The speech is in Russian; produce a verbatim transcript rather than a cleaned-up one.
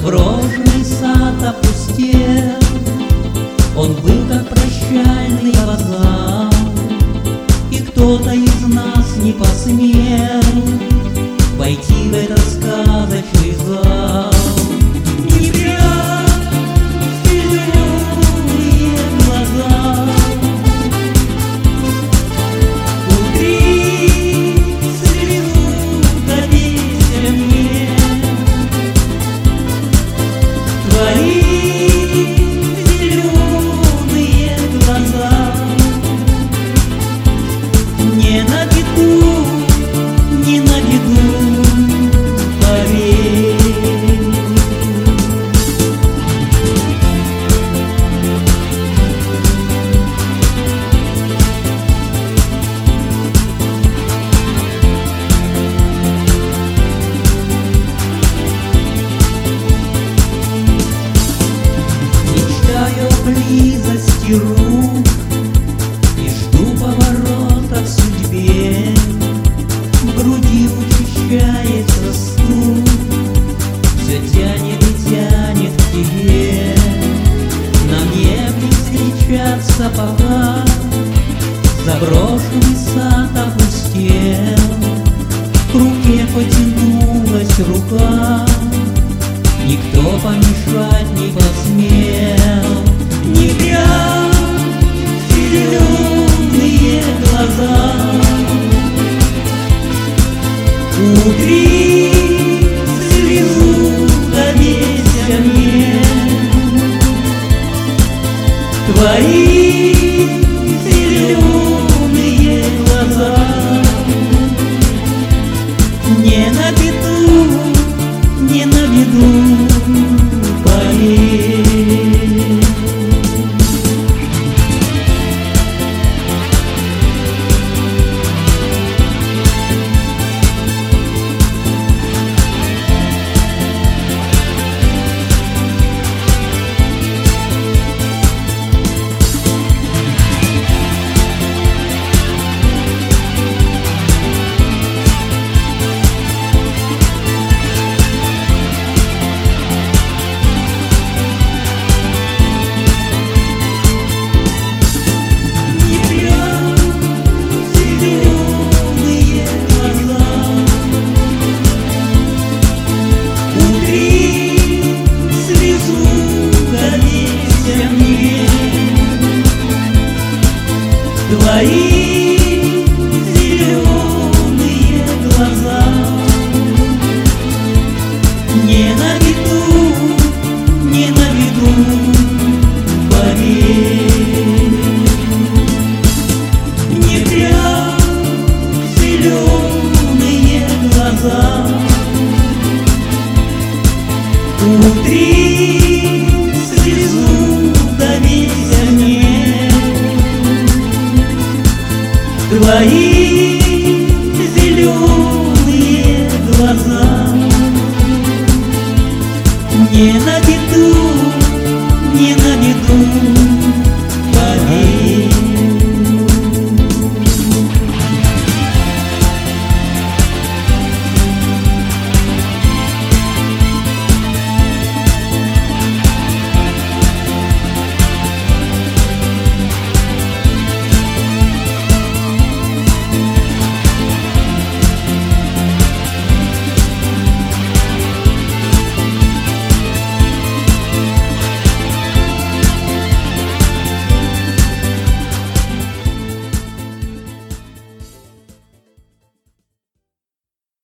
Заброшенный сад опустел, он был как прощальный вокзал, и кто-то из нас не посмел войти в этот сказочный зал. Не прячь зеленые глаза, утри слезу, доверься мне. Твои зеленые глаза не на виду, не на виду, поверь. Мечтаю о близости рук и жду поворота в судьбе. В груди учащается стук, все тянет и тянет к тебе. На небе встречаться пока, заброшенный сад опустел. К руке потянулась рука, никто помешать не посмел. Не прячь зеленые глаза, утри слезу, доверься мне. Твои зеленые глаза не на виду, не на виду, поверь. Твои зеленые глаза не на виду, не на виду, поверь. Не прячь зеленые глаза, утри слезу, доверься мне. Твои зеленые глаза не на виду.